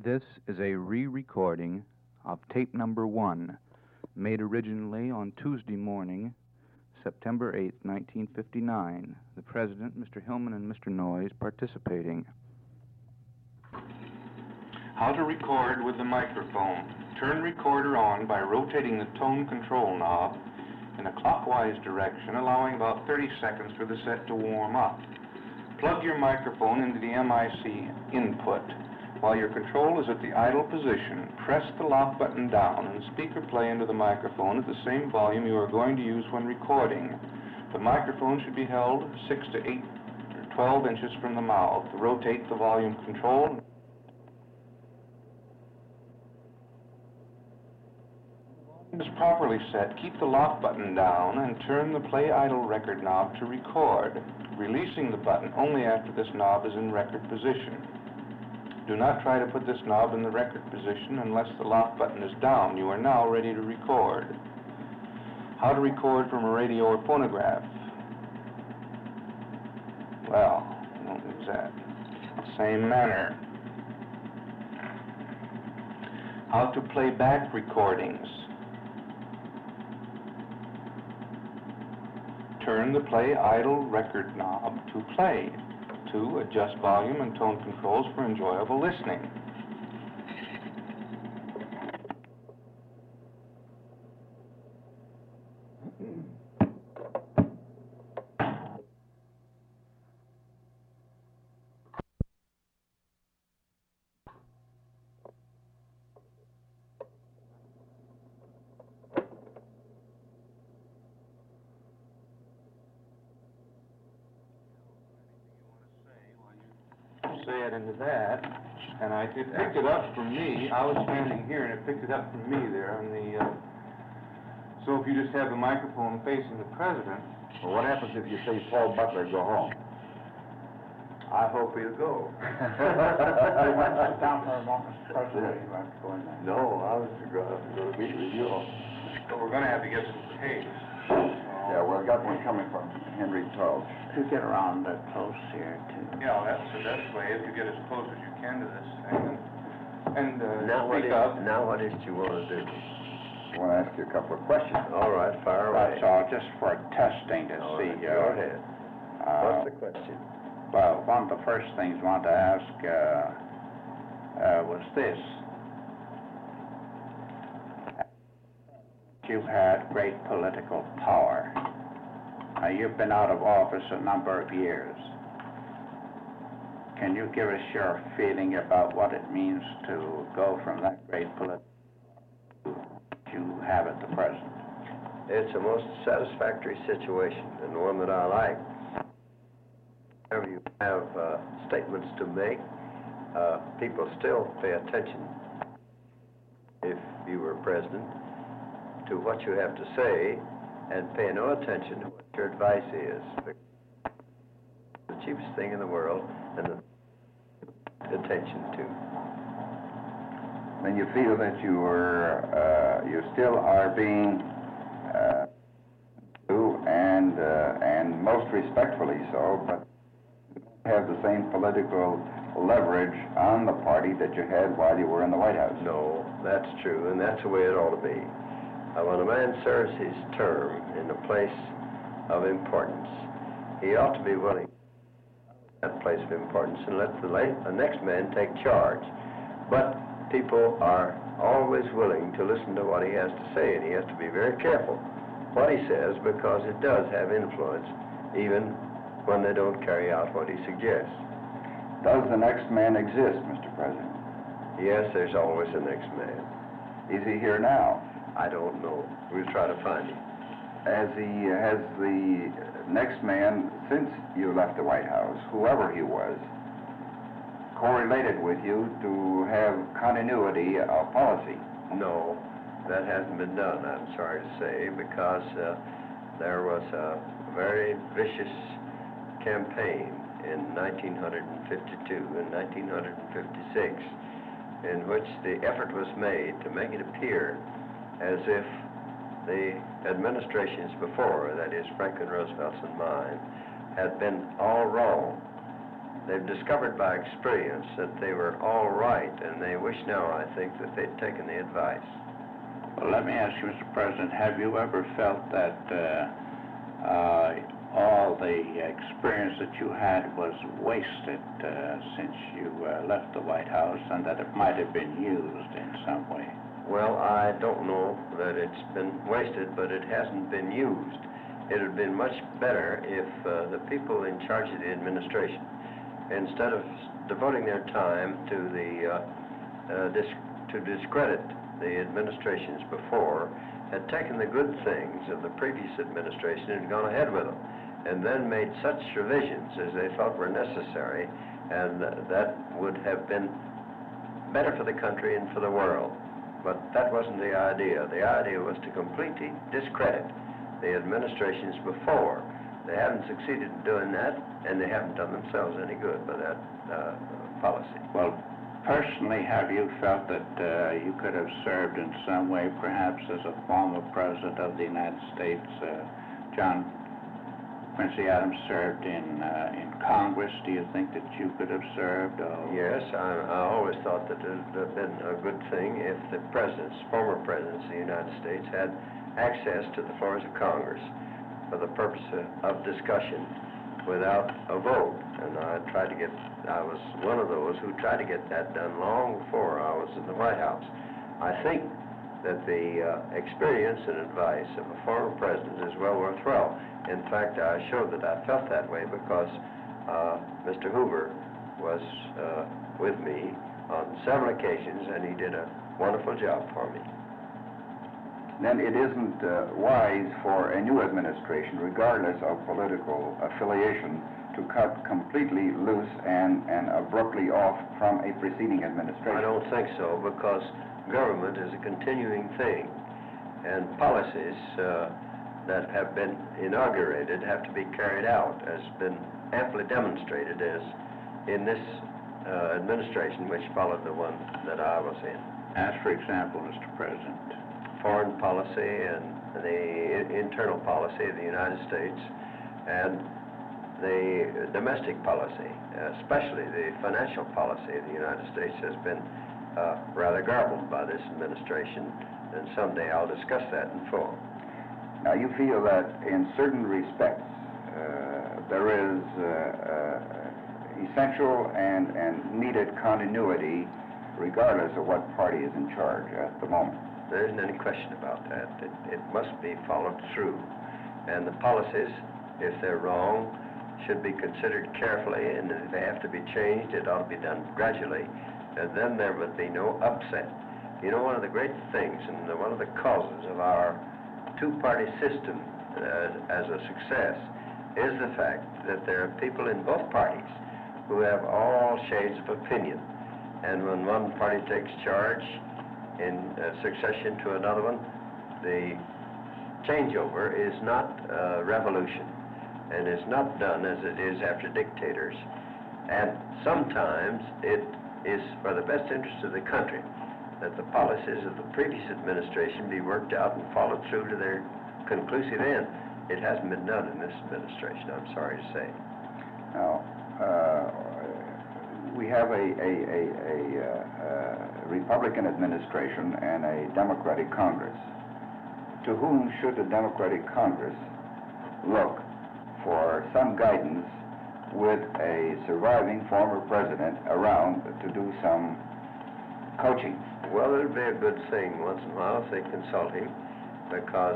This is a re-recording of tape number 1, made originally on Tuesday morning, September 8, 1959. The President, Mr. Hillman, and Mr. Noyes participating. How to record with the microphone. Turn recorder on by rotating the tone control knob in a clockwise direction, allowing about 30 seconds for the set to warm up. Plug your microphone into the MIC input. While your control is at the idle position, press the lock button down and speaker play into the microphone at the same volume you are going to use when recording. The microphone should be held 6 to 8 or 12 inches from the mouth. Rotate the volume control. When it is properly set, keep the lock button down and turn the play idle record knob to record, releasing the button only after this knob is in record position. Do not try to put this knob in the record position unless the lock button is down. You are now ready to record. How to record from a radio or phonograph? Well, what is that? Same manner. How to play back recordings? Turn the play idle record knob to play. 2. Adjust volume and tone controls for enjoyable listening. Say it into that, and it picked it up from me. I was standing here, and it picked it up from me there on the. So if you just have the microphone facing the president. Well, what happens if you say, Paul Butler, go home? I hope he'll go. You want to sit down for a moment, President? You want to go in there? No, I was going to meet with you. So we're going to have to get some tapes. Yeah, well, I got one coming from Henry Tull. To get around close here, too. Yeah, that's the best way, is to get as close as you can to this thing and Speak up. Now what is it you want to do? I want to ask you a couple of questions. All right, fire away. That's all, just for testing to All see. right, go ahead. What's the question? Well, one of the first things I wanted to ask was this. You've had great political power. Now, you've been out of office a number of years. Can you give us your feeling about what it means to go from that great political power you have at the present? It's a most satisfactory situation, and one that I like. Whenever you have statements to make, people still pay attention, if you were president, to what you have to say, and pay no attention to what your advice is. The cheapest thing in the world, and the attention to. Then you feel that you still are being and most respectfully so, but have the same political leverage on the party that you had while you were in the White House. No, that's true, and that's the way it ought to be. When a man serves his term in a place of importance, he ought to be willing to that place of importance and let the next man take charge. But people are always willing to listen to what he has to say, and he has to be very careful what he says, because it does have influence, even when they don't carry out what he suggests. Does the next man exist, Mr. President? Yes, there's always a next man. Is he here now? I don't know. We'll try to find him. Has the next man, since you left the White House, whoever he was, correlated with you to have continuity of policy? No, that hasn't been done, I'm sorry to say, because there was a very vicious campaign in 1952 and 1956 in which the effort was made to make it appear as if the administrations before, that is Franklin Roosevelt's and mine, had been all wrong they've discovered by experience that they were all right, and they wish now, I think, that they'd taken the advice. Well, let me ask you, Mr. President, have you ever felt that all the experience that you had was wasted since you left the White House, and that it might have been used in some way? Well, I don't know that it's been wasted, but it hasn't been used. It would have been much better if the people in charge of the administration, instead of devoting their time to to discredit the administrations before, had taken the good things of the previous administration and gone ahead with them, and then made such revisions as they felt were necessary, and that would have been better for the country and for the world. But that wasn't the idea. The idea was to completely discredit the administrations before. They haven't succeeded in doing that, and they haven't done themselves any good by that policy. Well, personally, have you felt that you could have served in some way, perhaps as a former president of the United States? John Quincy Adams served in Congress. Do you think that you could have served? Yes, I always thought that it would have been a good thing if the presidents, former presidents of the United States, had access to the floors of Congress for the purpose of discussion without a vote. And I was one of those who tried to get that done long before I was in the White House. I think that the experience and advice of a former president is well worthwhile. In fact, I showed that I felt that way because Mr. Hoover was with me on several occasions, and he did a wonderful job for me. Then it isn't wise for a new administration, regardless of political affiliation, to cut completely loose and abruptly off from a preceding administration. I don't think so, because government is a continuing thing, and policies that have been inaugurated have to be carried out, as been amply demonstrated as in this administration, which followed the one that I was in. As, for example, Mr. President? Foreign policy and the internal policy of the United States, and the domestic policy, especially the financial policy of the United States, has been rather garbled by this administration, and someday I'll discuss that in full. Now, you feel that in certain respects there is essential and needed continuity regardless of what party is in charge at the moment. There isn't any question about that. It must be followed through. And the policies, if they're wrong, should be considered carefully, and if they have to be changed, it ought to be done gradually, and then there would be no upset. You know, one of the great things and one of the causes of our two-party system as a success is the fact that there are people in both parties who have all shades of opinion. And when one party takes charge in succession to another one, the changeover is not revolution, and is not done as it is after dictators. And sometimes it is for the best interest of the country that the policies of the previous administration be worked out and followed through to their conclusive end. It hasn't been done in this administration, I'm sorry to say. Now, we have a Republican administration and a Democratic Congress. To whom should the Democratic Congress look for some guidance with a surviving former president around to do some coaching? Well, it would be a good thing once in a while if they consult him, because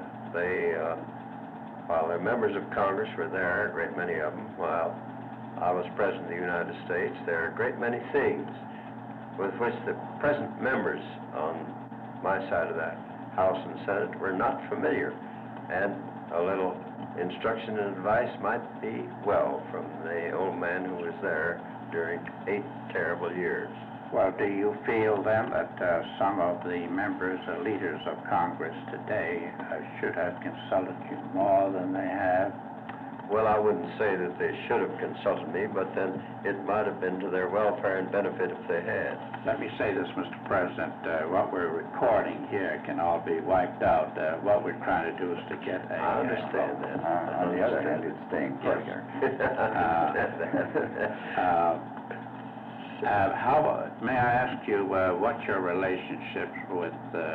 while the members of Congress were there, a great many of them, while I was President of the United States, there are a great many things with which the present members on my side of that House and Senate were not familiar, and a little instruction and advice might be well from the old man who was there during 8 terrible years. Well, do you feel then that some of the members or leaders of Congress today should have consulted you more than they have? Well, I wouldn't say that they should have consulted me, but then it might have been to their welfare and benefit if they had. Let me say this, Mr. President. What we're recording here can all be wiped out. What we're trying to do is to get a... I understand that. On the other hand, it's staying put here. May I ask you what your relationships with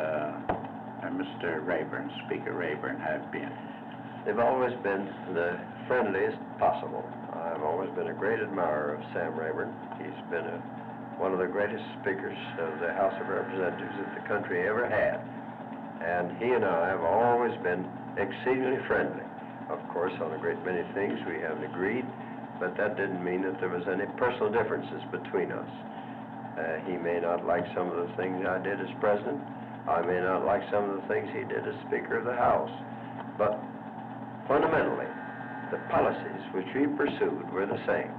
Mr. Rayburn, Speaker Rayburn, have been? They've always been the friendliest possible. I've always been a great admirer of Sam Rayburn. He's been one of the greatest speakers of the House of Representatives that the country ever had. And he and I have always been exceedingly friendly. Of course, on a great many things we haven't agreed, but that didn't mean that there was any personal differences between us. He may not like some of the things I did as president. I may not like some of the things he did as Speaker of the House. But fundamentally, the policies which we pursued were the same.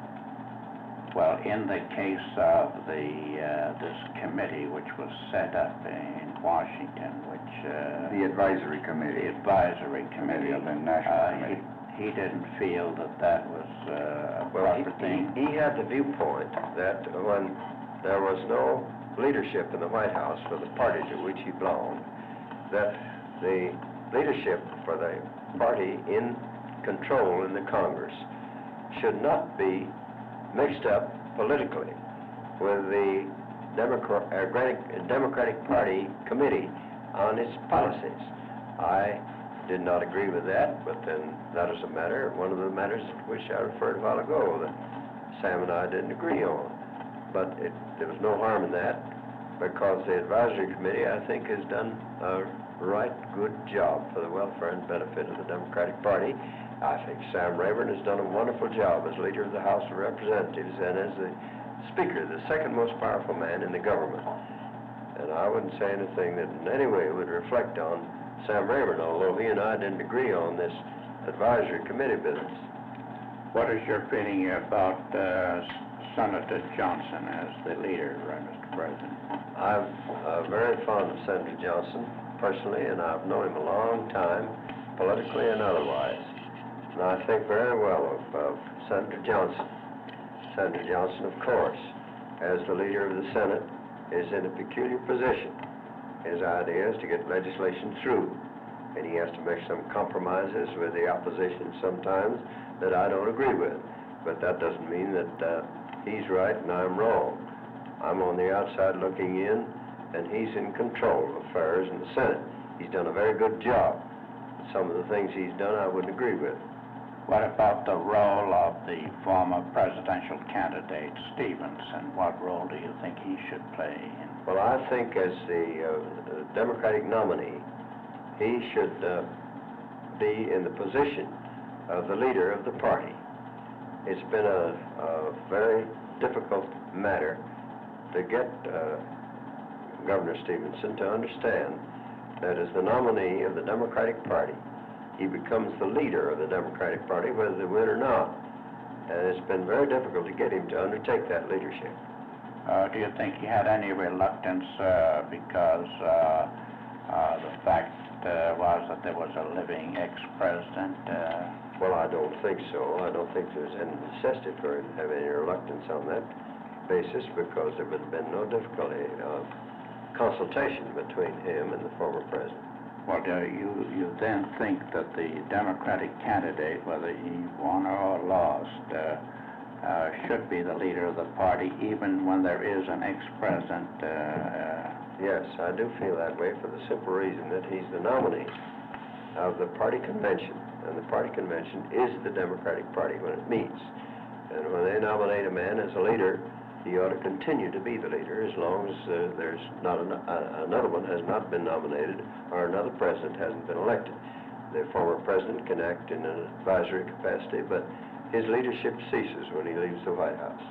Well, in the case of this committee which was set up in Washington, which... the Advisory Committee. The Advisory Committee. Of the National Committee. He didn't feel that that was a proper thing. He had the viewpoint that when there was no leadership in the White House for the party to which he belonged, that the leadership for the party in control in the Congress should not be mixed up politically with the Democratic Party Committee on its policies. I did not agree with that, but then that is a matter, one of the matters which I referred a while ago that Sam and I didn't agree on. But there was no harm in that, because the Advisory Committee, I think, has done a right good job for the welfare and benefit of the Democratic Party. I think Sam Rayburn has done a wonderful job as leader of the House of Representatives and as the Speaker, the second most powerful man in the government. And I wouldn't say anything that in any way would reflect on Sam Rayburn, although he and I didn't agree on this Advisory Committee business. What is your feeling about Senator Johnson as the leader, Mr. President? I'm very fond of Senator Johnson personally, and I've known him a long time, politically and otherwise. And I think very well of Senator Johnson. Senator Johnson, of course, as the leader of the Senate, is in a peculiar position. His idea is to get legislation through, and he has to make some compromises with the opposition sometimes that I don't agree with. But that doesn't mean that he's right and I'm wrong. I'm on the outside looking in, and he's in control of affairs in the Senate. He's done a very good job. Some of the things he's done I wouldn't agree with. What about the role of the former presidential candidate, Stevens, and what role do you think he should play? Well, I think as the Democratic nominee, he should be in the position of the leader of the party. It's been a very difficult matter to get Governor Stevenson to understand that as the nominee of the Democratic Party, he becomes the leader of the Democratic Party, whether they win or not. And it's been very difficult to get him to undertake that leadership. Do you think he had any reluctance because the fact was that there was a living ex-president? Well, I don't think so. I don't think there's any necessity for him to have any reluctance on that basis, because there would have been no difficulty of consultation between him and the former president. Well, do you then think that the Democratic candidate, whether he won or lost, should be the leader of the party, even when there is an ex-president? Yes, I do feel that way for the simple reason that he's the nominee of the party convention, and the party convention is the Democratic Party when it meets. And when they nominate a man as a leader, he ought to continue to be the leader as long as there's not another one has not been nominated or another president hasn't been elected. The former president can act in an advisory capacity, but his leadership ceases when he leaves the White House.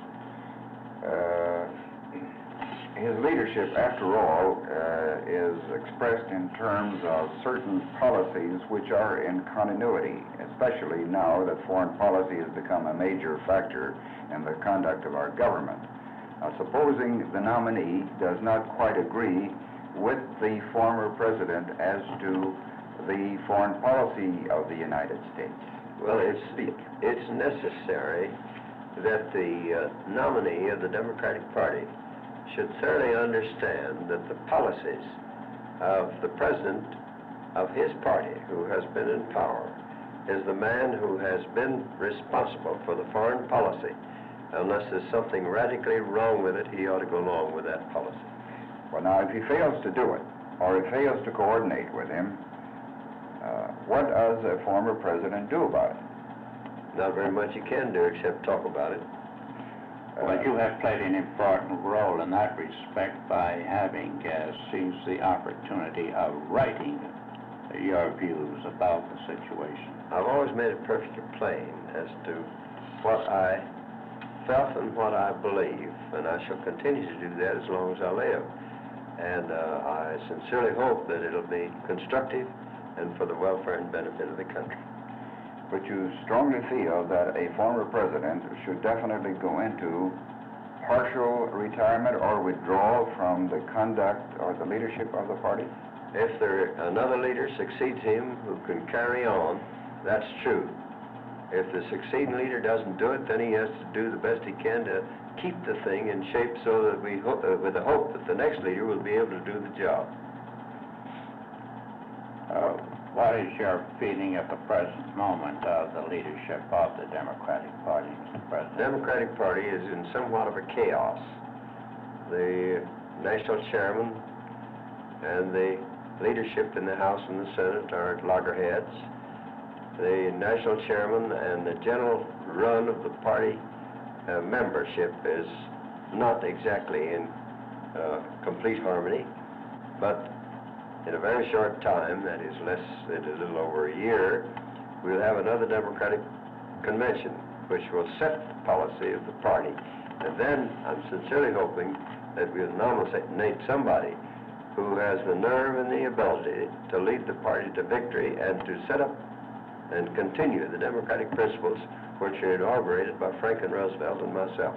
His leadership, after all, is expressed in terms of certain policies which are in continuity, especially now that foreign policy has become a major factor in the conduct of our government. Supposing the nominee does not quite agree with the former president as to the foreign policy of the United States? Well, it's necessary that the nominee of the Democratic Party should thoroughly understand that the policies of the president of his party, who has been in power, is the man who has been responsible for the foreign policy. Unless there's something radically wrong with it, he ought to go along with that policy. Well, now, if he fails to do it, or he fails to coordinate with him, what does a former president do about it? Not very much he can do except talk about it. Well, you have played an important role in that respect by having seized the opportunity of writing your views about the situation. I've always made it perfectly plain as to what I felt and what I believe, and I shall continue to do that as long as I live. And I sincerely hope that it'll be constructive and for the welfare and benefit of the country. But you strongly feel that a former president should definitely go into partial retirement or withdrawal from the conduct or the leadership of the party? If another leader succeeds him who can carry on, that's true. If the succeeding leader doesn't do it, then he has to do the best he can to keep the thing in shape so that we hope, with the hope that the next leader will be able to do the job. What is your feeling at the present moment of the leadership of the Democratic Party, Mr. President? The Democratic Party is in somewhat of a chaos. The national chairman and the leadership in the House and the Senate are at loggerheads. The national chairman and the general run of the party membership is not exactly in complete harmony, but in a very short time, that is a little over a year, we'll have another Democratic convention which will set the policy of the party. And then I'm sincerely hoping that we'll nominate somebody who has the nerve and the ability to lead the party to victory and to set up and continue the democratic principles which are inaugurated by Franklin Roosevelt and myself.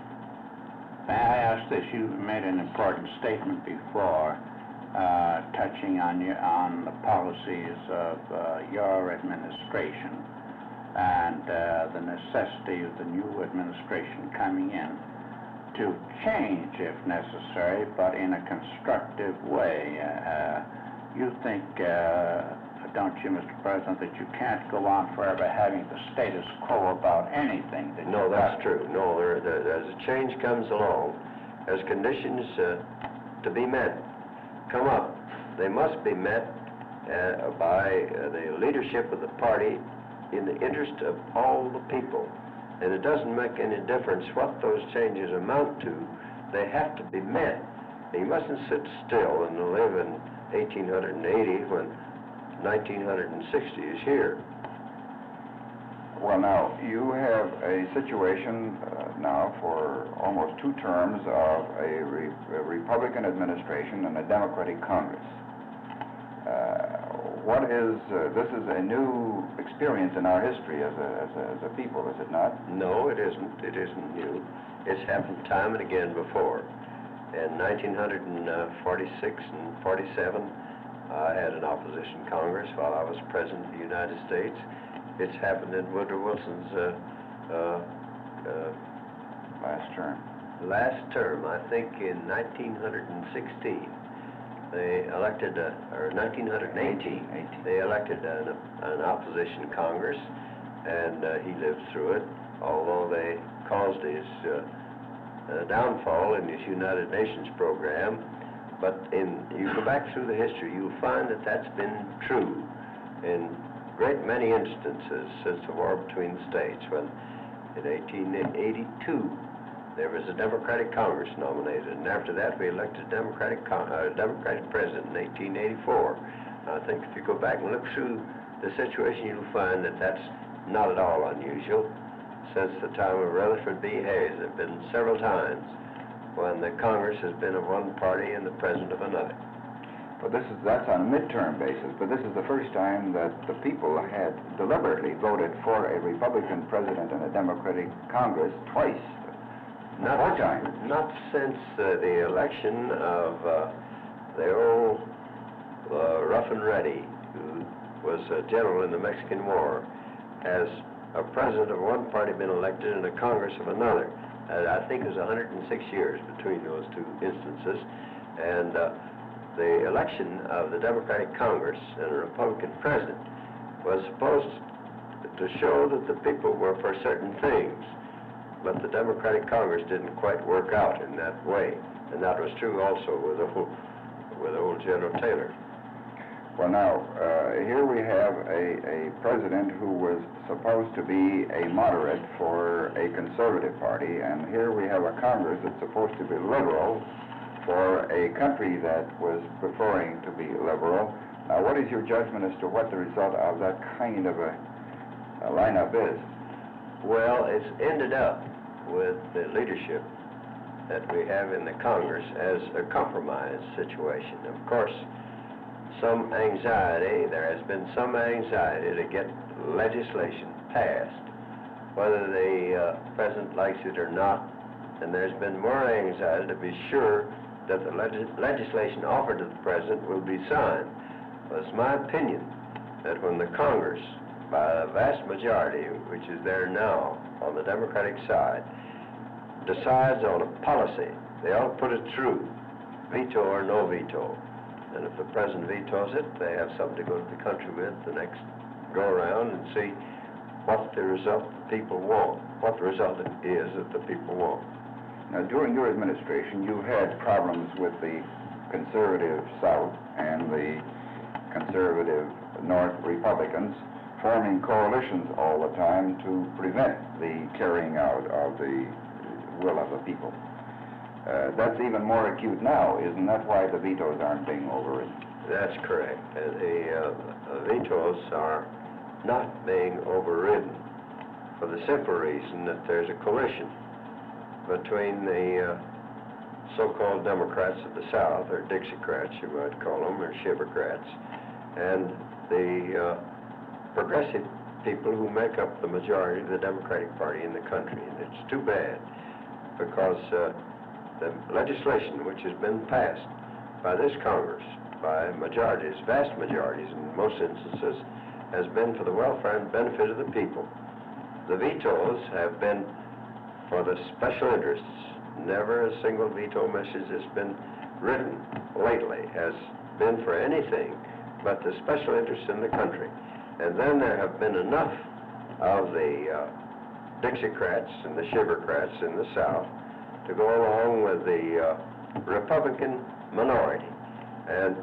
May I ask this? You made an important statement before touching on the policies of your administration and the necessity of the new administration coming in to change if necessary, but in a constructive way. You think, don't you, Mr. President, that you can't go on forever having the status quo about anything? No, that's true. No, as a change comes along, as conditions to be met come up, they must be met by the leadership of the party in the interest of all the people. And it doesn't make any difference what those changes amount to. They have to be met. You mustn't sit still and live in 1880 when 1960 is here. Well, now, you have a situation now for almost 2 terms of a Republican administration and a Democratic Congress. This is a new experience in our history as a people, is it not? No, it isn't. It isn't new. It's happened time and again before. In 1946 and 47, I had an opposition Congress while I was President of the United States. It's happened in Woodrow Wilson's last term, I think in 1916. They elected, or 1918, they elected an opposition Congress, and he lived through it, although they caused his downfall in his United Nations program. But you go back through the history, you'll find that that's been true in a great many instances since the war between the states, when in 1882 there was a Democratic Congress nominated, and after that we elected a Democratic President in 1884. I think if you go back and look through the situation, you'll find that that's not at all unusual. Since the time of Rutherford B. Hayes, there have been several times when the Congress has been of one party and the President of another. But that's on a midterm basis, but this is the first time that the people had deliberately voted for a Republican president and a Democratic Congress twice. Not since the election of the old Rough and Ready, who was a general in the Mexican War. Has a president of one party been elected and a Congress of another? I think it was 106 years between those two instances. And the election of the Democratic Congress and a Republican president was supposed to show that the people were for certain things. But the Democratic Congress didn't quite work out in that way. And that was true also with old General Taylor. Well, now, here we have a president who was supposed to be a moderate for a conservative party, and here we have a Congress that's supposed to be liberal for a country that was preferring to be liberal. Now, what is your judgment as to what the result of that kind of a lineup is? Well, it's ended up with the leadership that we have in the Congress as a compromise situation. Of course, there has been some anxiety to get legislation passed, whether the president likes it or not, and there's been more anxiety to be sure that the legislation offered to the president will be signed. Well, it's my opinion that when the Congress, by a vast majority, which is there now on the Democratic side, decides on a policy, they ought to put it through, veto or no veto. And if the president vetoes it, they have something to go to the country with the next go-around and see what the result the people want, what the result is that the people want. Now, during your administration, you had problems with the conservative South and the conservative North Republicans forming coalitions all the time to prevent the carrying out of the will of the people. That's even more acute now. Isn't that why the vetoes aren't being overridden? That's correct. The vetoes are not being overridden for the simple reason that there's a coalition between the so-called Democrats of the South, or Dixiecrats you might call them, or Shivercrats, and the progressive people who make up the majority of the Democratic Party in the country. And it's too bad, because the legislation which has been passed by this Congress, by majorities, vast majorities in most instances, has been for the welfare and benefit of the people. The vetoes have been for the special interests. Never a single veto message has been written lately has been for anything but the special interests in the country. And then there have been enough of the Dixiecrats and the Shivercrats in the South to go along with the Republican minority and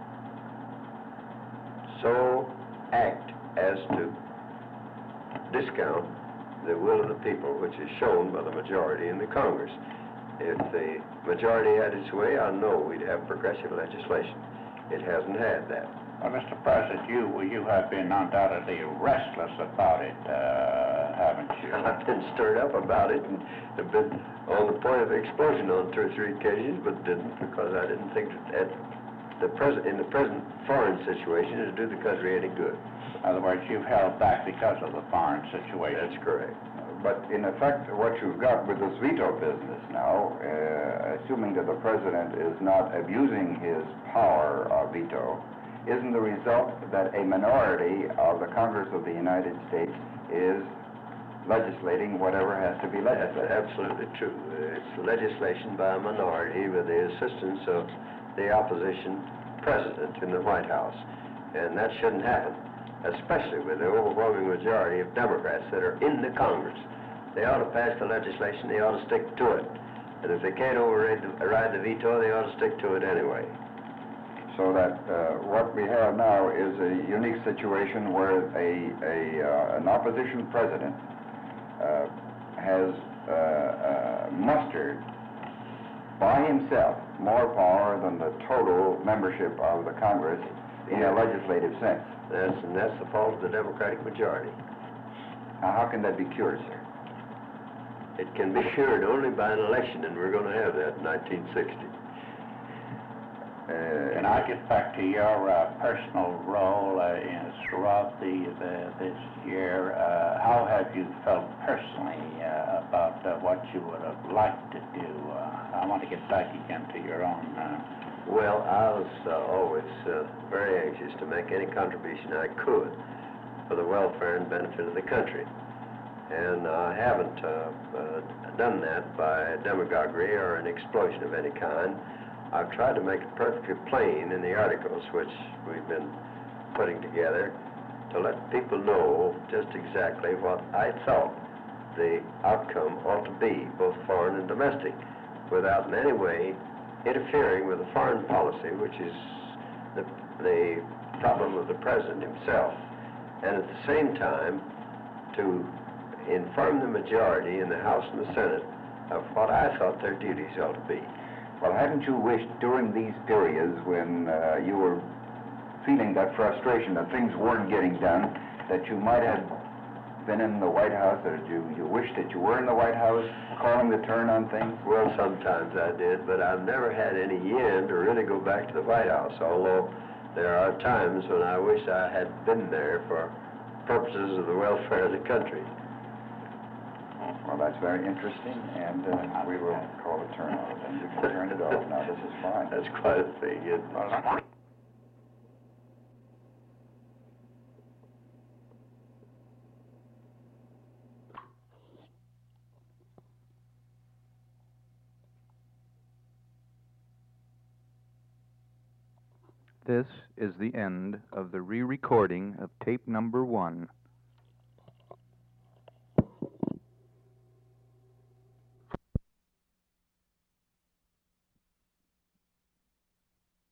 so act as to discount the will of the people, which is shown by the majority in the Congress. If the majority had its way, I know we'd have progressive legislation. It hasn't had that. Well, Mr. President, you have been undoubtedly restless about it, haven't you? I've been stirred up about it and have been on the point of explosion on 2 or 3 occasions, but didn't, because I didn't think that in the present foreign situation it would do the country any good. In other words, you've held back because of the foreign situation. That's correct. But in effect, what you've got with this veto business now, assuming that the president is not abusing his power of veto, isn't the result that a minority of the Congress of the United States is legislating whatever has to be legislated? That's absolutely true. It's legislation by a minority with the assistance of the opposition president in the White House. And that shouldn't happen, especially with the overwhelming majority of Democrats that are in the Congress. They ought to pass the legislation, they ought to stick to it. And if they can't override the veto, they ought to stick to it anyway. So that what we have now is a unique situation where an opposition president has mustered by himself more power than the total membership of the Congress in a legislative sense. That's the fault of the Democratic majority. Now, how can that be cured, sir? It can be cured only by an election, and we're going to have that in 1960. Can I get back to your personal role throughout this year? How have you felt personally about what you would have liked to do? I want to get back again to your own Well, I was always very anxious to make any contribution I could for the welfare and benefit of the country. And I haven't done that by demagoguery or an explosion of any kind. I've tried to make it perfectly plain in the articles which we've been putting together to let people know just exactly what I thought the outcome ought to be, both foreign and domestic, without in any way interfering with the foreign policy, which is the problem of the President himself, and at the same time to inform the majority in the House and the Senate of what I thought their duties ought to be. Well, hadn't you wished during these periods when you were feeling that frustration that things weren't getting done, that you might have been in the White House, or you wished that you were in the White House calling the turn on things? Well, sometimes I did, but I've never had any yen to really go back to the White House, although there are times when I wish I had been there for purposes of the welfare of the country. Well, that's very interesting, and we will call the turn on, and you can turn it off now. This is fine. That's quite a thing, isn't it? This is the end of the re-recording of tape number 1.